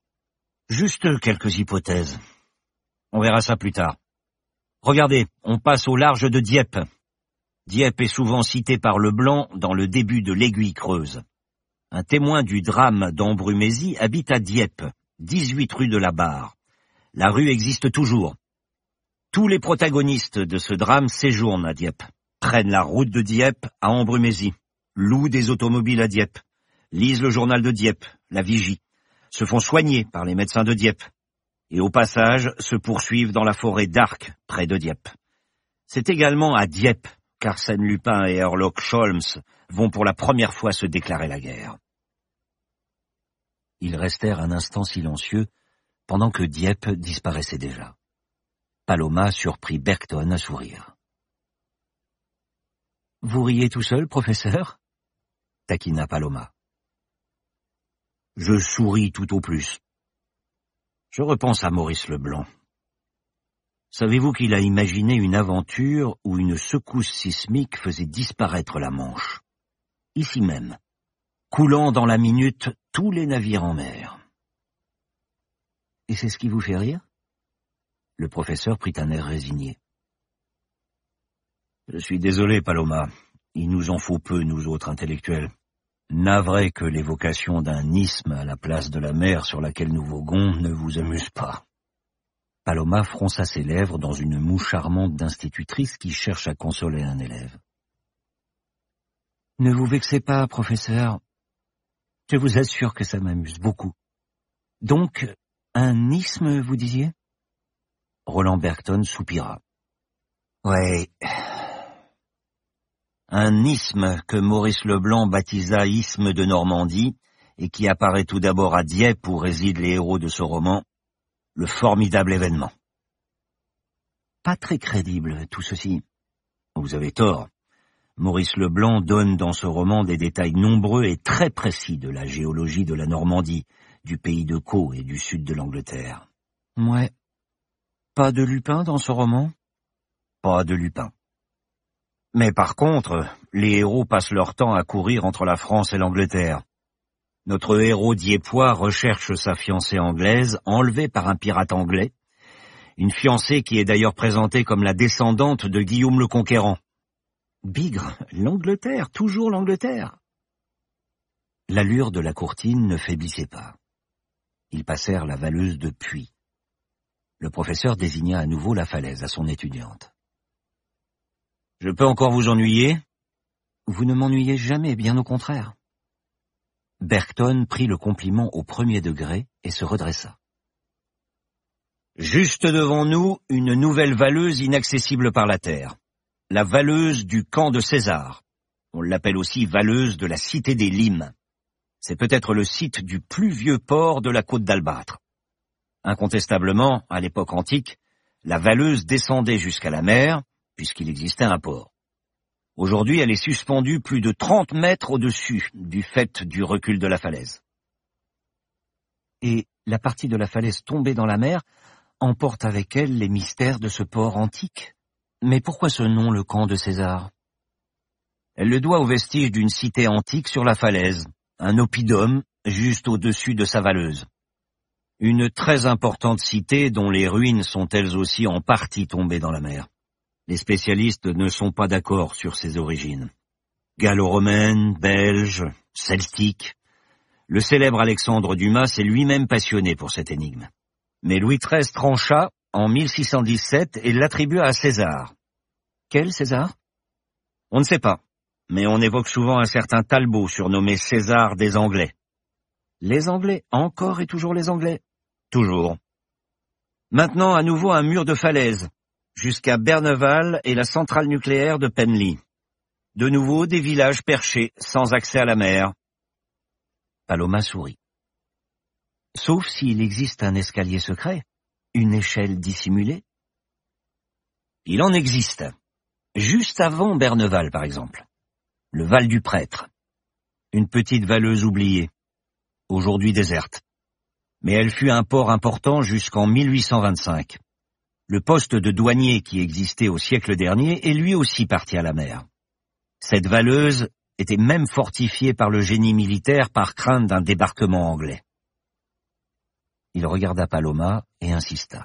Speaker 1: Juste quelques hypothèses. On verra ça plus tard. Regardez, on passe au large de Dieppe. Dieppe est souvent cité par Leblanc dans le début de l'Aiguille creuse. Un témoin du drame d'Embrumésie habite à Dieppe, 18 rue de la Barre. La rue existe toujours. Tous les protagonistes de ce drame séjournent à Dieppe, prennent la route de Dieppe à Embrumésie, louent des automobiles à Dieppe, lisent le journal de Dieppe, la Vigie, se font soigner par les médecins de Dieppe, et au passage se poursuivent dans la forêt d'Arques, près de Dieppe. C'est également à Dieppe qu'Arsène Lupin et Herlock Sholmes vont pour la première fois se déclarer la guerre. Ils restèrent un instant silencieux, pendant que Dieppe disparaissait déjà. Paloma surprit Bergton à sourire. « Vous riez tout seul, professeur » taquina Paloma. « Je souris tout au plus. Je repense à Maurice Leblanc. Savez-vous qu'il a imaginé une aventure où une secousse sismique faisait disparaître la Manche, ici même, coulant dans la minute tous les navires en mer. Et c'est ce qui vous fait rire ? Le professeur prit un air résigné. Je suis désolé, Paloma. Il nous en faut peu, nous autres intellectuels. Navré que l'évocation d'un isthme à la place de la mer sur laquelle nous voguons ne vous amuse pas. Paloma fronça ses lèvres dans une moue charmante d'institutrice qui cherche à consoler un élève. Ne vous vexez pas, professeur. Je vous assure que ça m'amuse beaucoup. Donc, un isthme, vous disiez? Roland Bergton soupira. Ouais. Un isthme que Maurice Leblanc baptisa isthme de Normandie et qui apparaît tout d'abord à Dieppe où résident les héros de ce roman, le formidable événement. Pas très crédible, tout ceci. Vous avez tort. Maurice Leblanc donne dans ce roman des détails nombreux et très précis de la géologie de la Normandie, du pays de Caux et du sud de l'Angleterre. Ouais. Pas de Lupin dans ce roman? Pas de Lupin. Mais par contre, les héros passent leur temps à courir entre la France et l'Angleterre. Notre héros diepois recherche sa fiancée anglaise, enlevée par un pirate anglais, une fiancée qui est d'ailleurs présentée comme la descendante de Guillaume le Conquérant. Bigre, l'Angleterre, toujours l'Angleterre. L'allure de la courtine ne faiblissait pas. Ils passèrent la valeuse de Puy. Le professeur désigna à nouveau la falaise à son étudiante. « Je peux encore vous ennuyer ?»« Vous ne m'ennuyez jamais, bien au contraire. » Bergton prit le compliment au premier degré et se redressa. « Juste devant nous, une nouvelle valeuse inaccessible par la terre. La valeuse du camp de César. On l'appelle aussi valeuse de la cité des Limes. C'est peut-être le site du plus vieux port de la côte d'Albâtre. Incontestablement, à l'époque antique, la valeuse descendait jusqu'à la mer, puisqu'il existait un port. Aujourd'hui, elle est suspendue plus de 30 mètres au-dessus, du fait du recul de la falaise. Et la partie de la falaise tombée dans la mer emporte avec elle les mystères de ce port antique. Mais pourquoi ce nom, le camp de César? Elle le doit aux vestiges d'une cité antique sur la falaise, un oppidum juste au-dessus de sa valeuse. Une très importante cité dont les ruines sont elles aussi en partie tombées dans la mer. Les spécialistes ne sont pas d'accord sur ses origines. Gallo-romaine, belge, celtique. Le célèbre Alexandre Dumas s'est lui-même passionné pour cette énigme. Mais Louis XIII trancha en 1617 et l'attribua à César. Quel César? On ne sait pas, mais on évoque souvent un certain Talbot surnommé César des Anglais. Les Anglais, encore et toujours les Anglais. Toujours. Maintenant, à nouveau un mur de falaise, jusqu'à Berneval et la centrale nucléaire de Penly. De nouveau des villages perchés, sans accès à la mer. Paloma sourit. Sauf s'il existe un escalier secret, une échelle dissimulée. Il en existe. Juste avant Berneval, par exemple. Le Val du Prêtre. Une petite valeuse oubliée, aujourd'hui déserte. Mais elle fut un port important jusqu'en 1825. Le poste de douanier qui existait au siècle dernier est lui aussi parti à la mer. Cette valeuse était même fortifiée par le génie militaire par crainte d'un débarquement anglais. Il regarda Paloma et insista.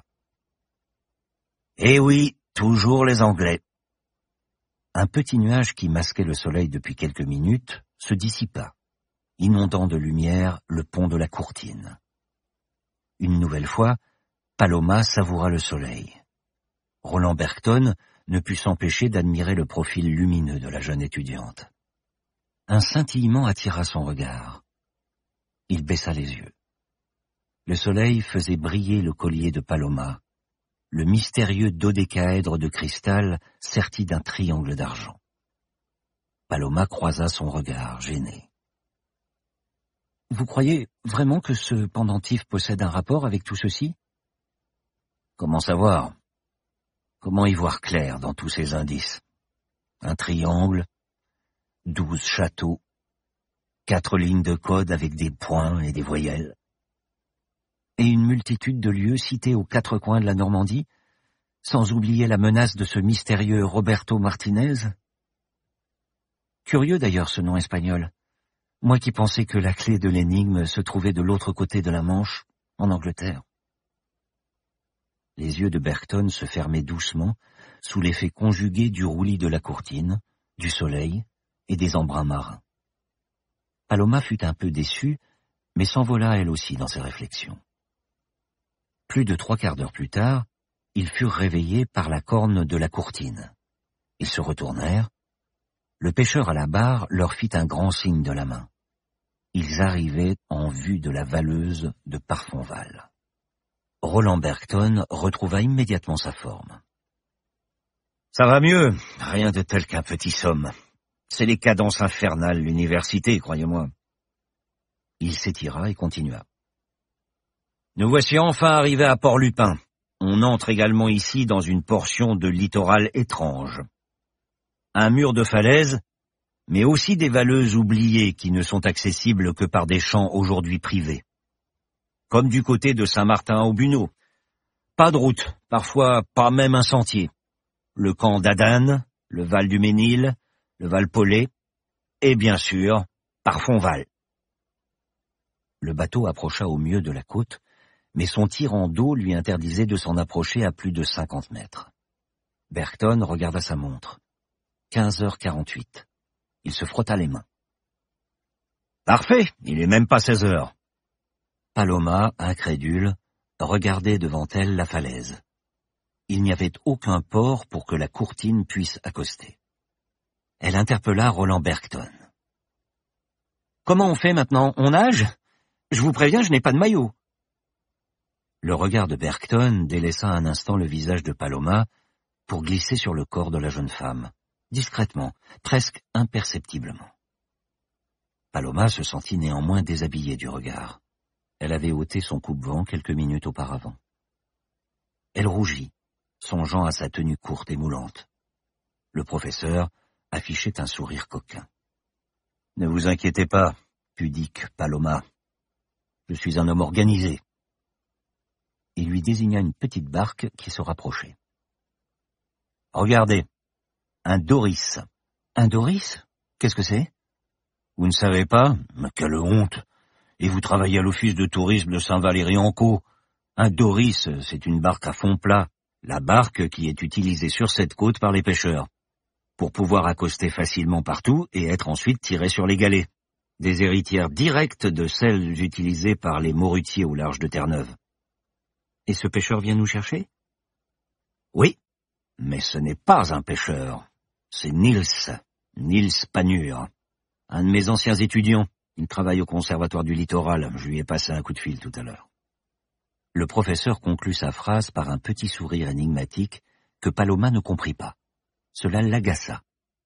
Speaker 1: « Eh oui, toujours les Anglais. » Un petit nuage qui masquait le soleil depuis quelques minutes se dissipa, inondant de lumière le pont de la Courtine. Une nouvelle fois, Paloma savoura le soleil. Roland Bergton ne put s'empêcher d'admirer le profil lumineux de la jeune étudiante. Un scintillement attira son regard. Il baissa les yeux. Le soleil faisait briller le collier de Paloma, le mystérieux dodécaèdre de cristal serti d'un triangle d'argent. Paloma croisa son regard, gêné. « Vous croyez vraiment que ce pendentif possède un rapport avec tout ceci? » Comment savoir? Comment y voir clair dans tous ces indices? Un triangle, 12 châteaux, 4 lignes de code avec des points et des voyelles, et une multitude de lieux cités aux 4 coins de la Normandie, sans oublier la menace de ce mystérieux Roberto Martinez. Curieux d'ailleurs ce nom espagnol, moi qui pensais que la clé de l'énigme se trouvait de l'autre côté de la Manche, en Angleterre. Les yeux de Bergton se fermaient doucement, sous l'effet conjugué du roulis de la courtine, du soleil et des embruns marins. Paloma fut un peu déçue, mais s'envola elle aussi dans ses réflexions. Plus de 3/4 d'heure plus tard, ils furent réveillés par la corne de la courtine. Ils se retournèrent. Le pêcheur à la barre leur fit un grand signe de la main. Ils arrivaient en vue de la valeuse de Parfonval. Roland Bergton retrouva immédiatement sa forme. « Ça va mieux, rien de tel qu'un petit somme. C'est les cadences infernales, l'université, croyez-moi. » Il s'étira et continua. « Nous voici enfin arrivés à Port-Lupin. On entre également ici dans une portion de littoral étrange. Un mur de falaises, mais aussi des valeuses oubliées qui ne sont accessibles que par des champs aujourd'hui privés. Comme du côté de Saint-Martin-au-Buneau. Pas de route, parfois pas même un sentier. Le camp d'Adanne, le Val du Ménil, le Val Paulet, et bien sûr, Parfonval. » Le bateau approcha au mieux de la côte, mais son tirant d'eau lui interdisait de s'en approcher à plus de 50 mètres. Bergton regarda sa montre. 15h48. Il se frotta les mains. « Parfait, il est même pas 16 heures. » Paloma, incrédule, regardait devant elle la falaise. Il n'y avait aucun port pour que la courtine puisse accoster. Elle interpella Roland Bergton. « Comment on fait maintenant? On nage? Je vous préviens, je n'ai pas de maillot. » Le regard de Bergton délaissa un instant le visage de Paloma pour glisser sur le corps de la jeune femme, discrètement, presque imperceptiblement. Paloma se sentit néanmoins déshabillée du regard. Elle avait ôté son coupe-vent quelques minutes auparavant. Elle rougit, songeant à sa tenue courte et moulante. Le professeur affichait un sourire coquin. « Ne vous inquiétez pas, pudique Paloma. Je suis un homme organisé. » Il lui désigna une petite barque qui se rapprochait. « Regardez, un Doris. »« Un Doris? Qu'est-ce que c'est? » ?»« Vous ne savez pas? Mais quelle honte! Et vous travaillez à l'office de tourisme de Saint-Valery-en-Caux. Un Doris, c'est une barque à fond plat, la barque qui est utilisée sur cette côte par les pêcheurs, pour pouvoir accoster facilement partout et être ensuite tirés sur les galets. Des héritières directes de celles utilisées par les morutiers au large de Terre-Neuve. »« Et ce pêcheur vient nous chercher? »« Oui, mais ce n'est pas un pêcheur. C'est Nils Panur, un de mes anciens étudiants. Il travaille au conservatoire du littoral. Je lui ai passé un coup de fil tout à l'heure. » Le professeur conclut sa phrase par un petit sourire énigmatique que Paloma ne comprit pas. Cela l'agaça.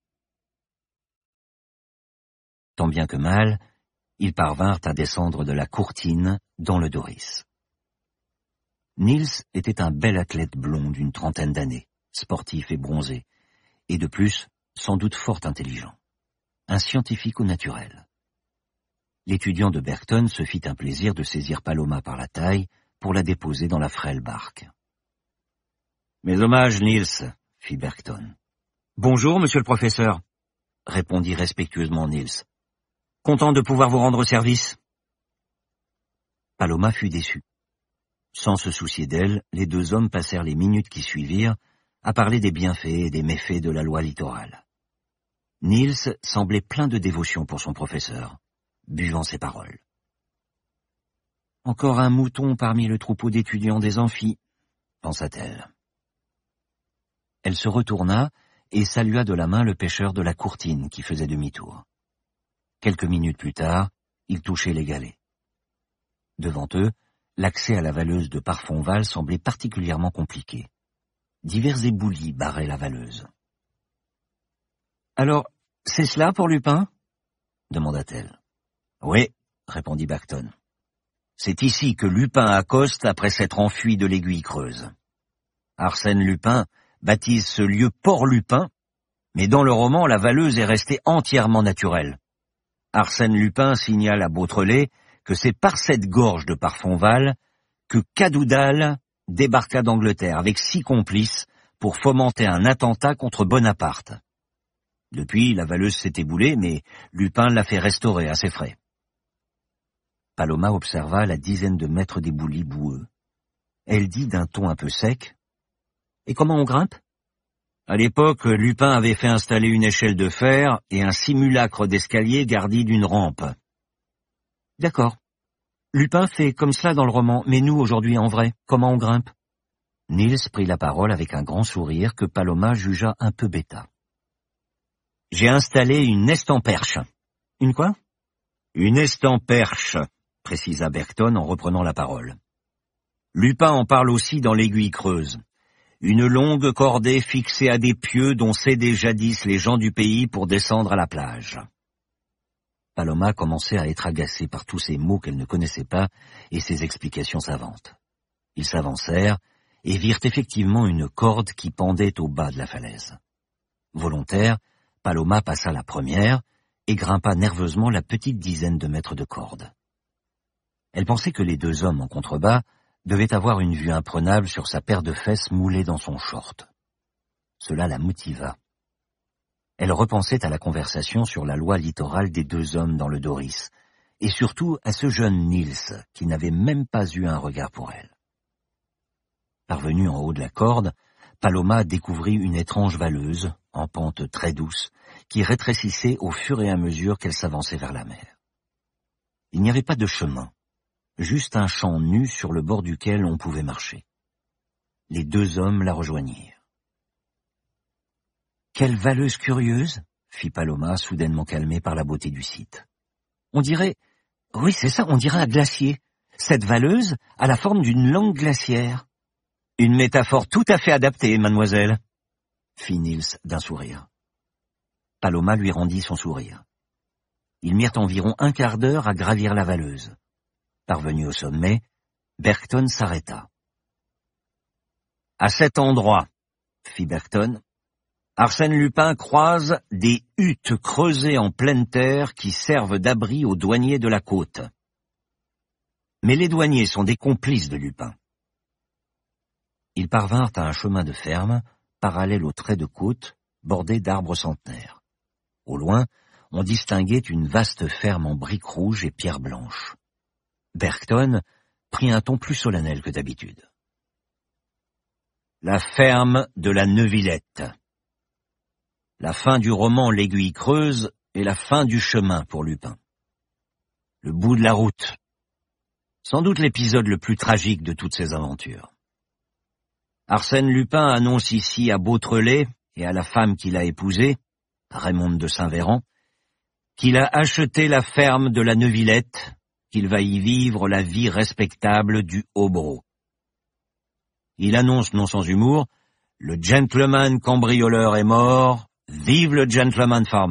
Speaker 1: Tant bien que mal, ils parvinrent à descendre de la courtine dans le Doris. Nils était un bel athlète blond d'une trentaine d'années, sportif et bronzé, et de plus, sans doute fort intelligent. Un scientifique au naturel. L'étudiant de Bergton se fit un plaisir de saisir Paloma par la taille pour la déposer dans la frêle barque. « Mes hommages, Nils, » fit Bergton. « Bonjour, monsieur le professeur, » répondit respectueusement Nils. « Content de pouvoir vous rendre service. » Paloma fut déçue. Sans se soucier d'elle, les deux hommes passèrent les minutes qui suivirent à parler des bienfaits et des méfaits de la loi littorale. Nils semblait plein de dévotion pour son professeur, buvant ses paroles. « Encore un mouton parmi le troupeau d'étudiants des amphis, » pensa-t-elle. Elle se retourna et salua de la main le pêcheur de la courtine qui faisait demi-tour. Quelques minutes plus tard, ils touchaient les galets. Devant eux, l'accès à la valeuse de Parfonval semblait particulièrement compliqué. Divers éboulis barraient la valeuse. « Alors, c'est cela pour Lupin ?» demanda-t-elle. « Oui, » répondit Bergton. « C'est ici que Lupin accoste après s'être enfui de l'Aiguille Creuse. Arsène Lupin baptise ce lieu Port-Lupin, mais dans le roman, la valeuse est restée entièrement naturelle. Arsène Lupin signale à Beautrelet que c'est par cette gorge de Parfonval que Cadoudal débarqua d'Angleterre avec 6 complices pour fomenter un attentat contre Bonaparte. Depuis, la valeuse s'est éboulée, mais Lupin l'a fait restaurer à ses frais. » Paloma observa la dizaine de mètres d'éboulis boueux. Elle dit d'un ton un peu sec, « Et comment on grimpe » À l'époque, Lupin avait fait installer une échelle de fer et un simulacre d'escalier garni d'une rampe. D'accord. Lupin fait comme cela dans le roman, mais nous, aujourd'hui, en vrai, comment on grimpe? Niels prit la parole avec un grand sourire que Paloma jugea un peu bêta. J'ai installé une estamperche. Une quoi? Une estamperche, précisa Bergton en reprenant la parole. Lupin en parle aussi dans l'Aiguille creuse. Une longue cordée fixée à des pieux dont s'aidaient jadis les gens du pays pour descendre à la plage. Paloma commençait à être agacée par tous ces mots qu'elle ne connaissait pas et ces explications savantes. Ils s'avancèrent et virent effectivement une corde qui pendait au bas de la falaise. Volontaire, Paloma passa la première et grimpa nerveusement la petite dizaine de mètres de corde. Elle pensait que les deux hommes en contrebas devaient avoir une vue imprenable sur sa paire de fesses moulée dans son short. Cela la motiva. Elle repensait à la conversation sur la loi littorale des deux hommes dans le Doris, et surtout à ce jeune Niels, qui n'avait même pas eu un regard pour elle. Parvenue en haut de la corde, Paloma découvrit une étrange valeuse, en pente très douce, qui rétrécissait au fur et à mesure qu'elle s'avançait vers la mer. Il n'y avait pas de chemin, juste un champ nu sur le bord duquel on pouvait marcher. Les deux hommes la rejoignirent. « Quelle valeuse curieuse !» fit Paloma, soudainement calmée par la beauté du site. « On dirait... Oui, c'est ça, on dirait un glacier. Cette valeuse a la forme d'une langue glaciaire. » Une métaphore tout à fait adaptée, mademoiselle, fit Niels d'un sourire. Paloma lui rendit son sourire. Ils mirent environ un quart d'heure à gravir la valeuse. Parvenu au sommet, Bergton s'arrêta. « À cet endroit, » fit Bergton, « Arsène Lupin croise des huttes creusées en pleine terre qui servent d'abri aux douaniers de la côte. Mais les douaniers sont des complices de Lupin. » Ils parvinrent à un chemin de ferme, parallèle au trait de côte, bordé d'arbres centenaires. Au loin, on distinguait une vaste ferme en briques rouges et pierres blanches. Bergton prit un ton plus solennel que d'habitude. La ferme de la Neuvillette. La fin du roman L'Aiguille creuse est la fin du chemin pour Lupin. Le bout de la route. Sans doute l'épisode le plus tragique de toutes ses aventures. Arsène Lupin annonce ici à Beautrelet et à la femme qu'il a épousée, Raymonde de Saint-Véran, qu'il a acheté la ferme de la Neuvillette, qu'il va y vivre la vie respectable du hobereau. Il annonce non sans humour, « Le gentleman cambrioleur est mort, vive le gentleman farmer !»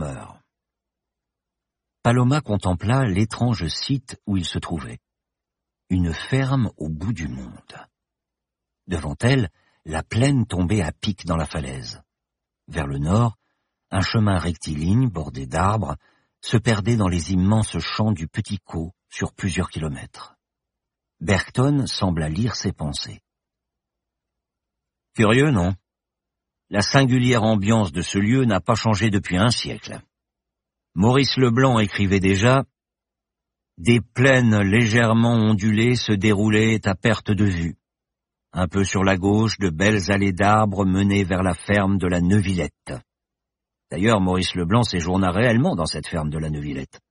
Speaker 1: Paloma contempla l'étrange site où il se trouvait. Une ferme au bout du monde. Devant elle, la plaine tombait à pic dans la falaise. Vers le nord, un chemin rectiligne bordé d'arbres se perdait dans les immenses champs du Petit Caux sur plusieurs kilomètres. Bergton sembla lire ses pensées. Curieux, non? La singulière ambiance de ce lieu n'a pas changé depuis un siècle. Maurice Leblanc écrivait déjà « Des plaines légèrement ondulées se déroulaient à perte de vue. Un peu sur la gauche, de belles allées d'arbres menaient vers la ferme de la Neuvillette. » D'ailleurs, Maurice Leblanc séjourna réellement dans cette ferme de la Neuvillette.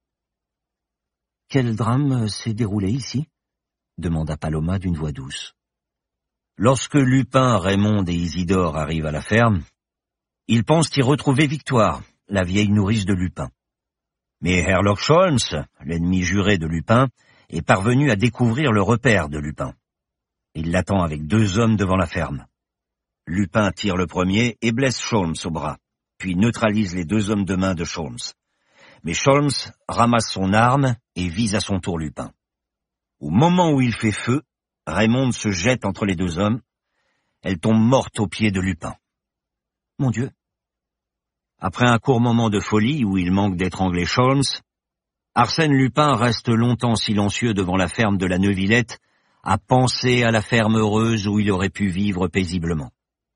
Speaker 1: « Quel drame s'est déroulé ici ?» demanda Paloma d'une voix douce. Lorsque Lupin, Raymond et Isidore arrivent à la ferme, ils pensent y retrouver Victoire, la vieille nourrice de Lupin. Mais Herlock Sholmes, l'ennemi juré de Lupin, est parvenu à découvrir le repère de Lupin. Il l'attend avec deux hommes devant la ferme. Lupin tire le premier et blesse Sholmes au bras, puis neutralise les deux hommes de main de Sholmes. Mais Sholmes ramasse son arme et vise à son tour Lupin. Au moment où il fait feu, Raymond se jette entre les deux hommes. Elle tombe morte aux pieds de Lupin. Mon Dieu! Après un court moment de folie où il manque d'étrangler Sholmes, Arsène Lupin reste longtemps silencieux devant la ferme de la Neuvillette, à penser à la ferme heureuse où il aurait pu vivre paisiblement.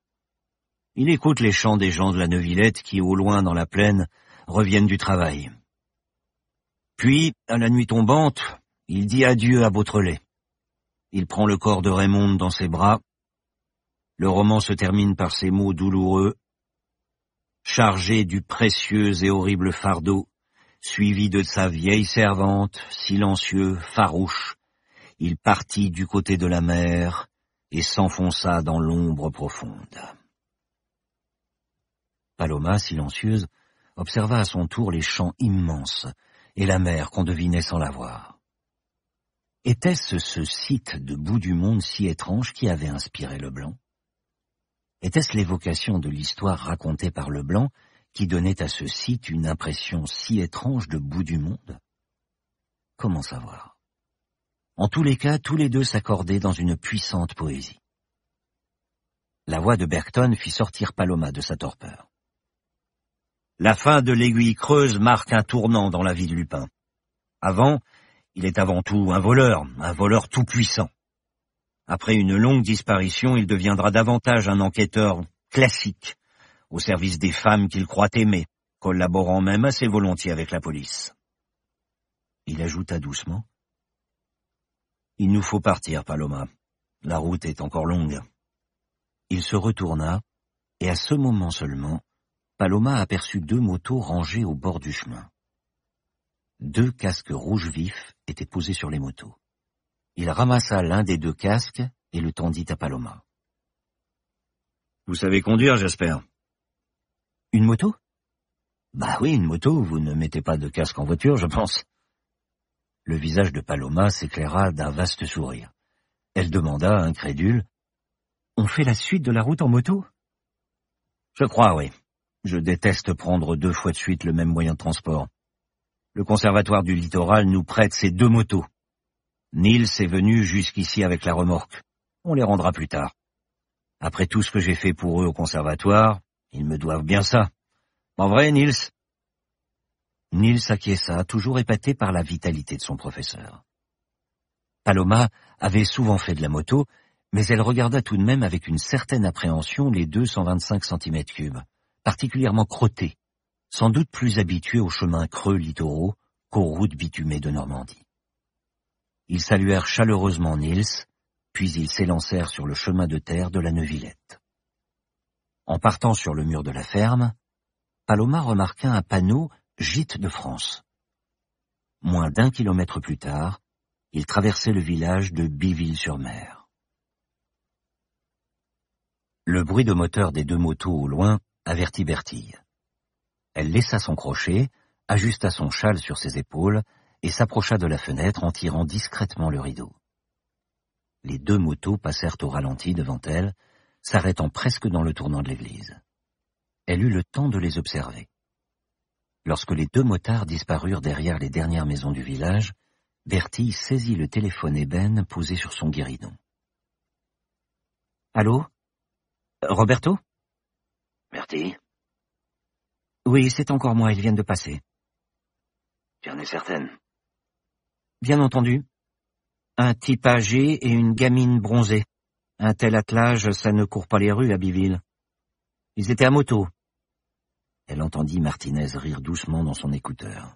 Speaker 1: Il écoute les chants des gens de la Neuvillette qui, au loin dans la plaine, reviennent du travail. Puis, à la nuit tombante, il dit adieu à Beautrelet. Il prend le corps de Raymond dans ses bras. Le roman se termine par ces mots douloureux. chargé du précieux et horrible fardeau, suivi de sa vieille servante, silencieux, farouche, il partit du côté de la mer et s'enfonça dans l'ombre profonde. Paloma, silencieuse, observa à son tour les champs immenses et la mer qu'on devinait sans la voir. Était-ce ce site de bout du monde si étrange qui avait inspiré Leblanc? Était-ce l'évocation de l'histoire racontée par Leblanc qui donnait à ce site une impression si étrange de bout du monde? Comment savoir? En tous les cas, tous les deux s'accordaient dans une puissante poésie. La voix de Bergton fit sortir Paloma de sa torpeur. La fin de l'Aiguille Creuse marque un tournant dans la vie de Lupin. Avant, il est avant tout un voleur tout-puissant. Après une longue disparition, il deviendra davantage un enquêteur classique, au service des femmes qu'il croit aimer, collaborant même assez volontiers avec la police. Il ajouta doucement: « Il nous faut partir, Paloma. La route est encore longue. » Il se retourna, et à ce moment seulement, Paloma aperçut 2 motos rangées au bord du chemin. 2 casques rouges vifs étaient posés sur les motos. Il ramassa l'un des 2 casques et le tendit à Paloma. « Vous savez conduire, j'espère. »« Une moto ? » ?»« Bah oui, une moto, vous ne mettez pas de casque en voiture, je pense. » Le visage de Paloma s'éclaira d'un vaste sourire. Elle demanda, incrédule: « On fait la suite de la route en moto ?»« Je crois, oui. Je déteste prendre 2 fois de suite le même moyen de transport. Le conservatoire du littoral nous prête ces 2 motos. Niels est venu jusqu'ici avec la remorque. On les rendra plus tard. Après tout ce que j'ai fait pour eux au conservatoire, ils me doivent bien ça. En vrai, Niels ?» Niels acquiesça, toujours épaté par la vitalité de son professeur. Paloma avait souvent fait de la moto, mais elle regarda tout de même avec une certaine appréhension les 225 cm3, particulièrement crottés, sans doute plus habitués aux chemins creux littoraux qu'aux routes bitumées de Normandie. Ils saluèrent chaleureusement Niels, puis ils s'élancèrent sur le chemin de terre de la Neuvillette. En partant sur le mur de la ferme, Paloma remarqua un panneau « Gîte de France ». Moins d'1 kilomètre plus tard, ils traversaient le village de Biville-sur-Mer. Le bruit de moteur des 2 motos au loin avertit Bertille. Elle laissa son crochet, ajusta son châle sur ses épaules et s'approcha de la fenêtre en tirant discrètement le rideau. Les 2 motos passèrent au ralenti devant elle, s'arrêtant presque dans le tournant de l'église. Elle eut le temps de les observer. Lorsque les 2 motards disparurent derrière les dernières maisons du village, Bertille saisit le téléphone ébène posé sur son guéridon. « Allô ? Roberto ? »
Speaker 2: Bertille ?
Speaker 1: Oui, c'est encore moi, ils viennent de passer.
Speaker 2: Tu en es certaine ?
Speaker 1: Bien entendu. Un type âgé et une gamine bronzée. Un tel attelage, ça ne court pas les rues à Biville. Ils étaient à moto. Elle entendit Martinez rire doucement dans son écouteur.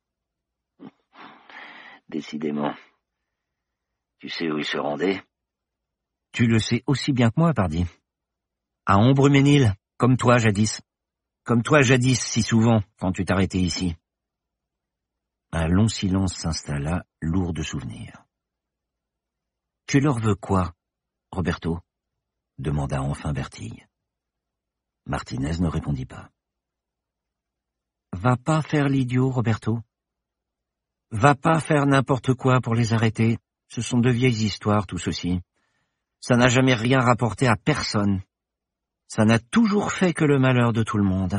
Speaker 2: Décidément. Tu sais où ils se rendaient ?
Speaker 1: Tu le sais aussi bien que moi, pardi. À Ombre-Ménil, comme toi jadis. Comme toi jadis si souvent, quand tu t'arrêtais ici. Un long silence s'installa, lourd de souvenirs. « Tu leur veux quoi, Roberto ?» demanda enfin Bertille. Martinez ne répondit pas. « Va pas faire l'idiot, Roberto. Va pas faire n'importe quoi pour les arrêter. Ce sont de vieilles histoires, tout ceci. Ça n'a jamais rien rapporté à personne. Ça n'a toujours fait que le malheur de tout le monde. »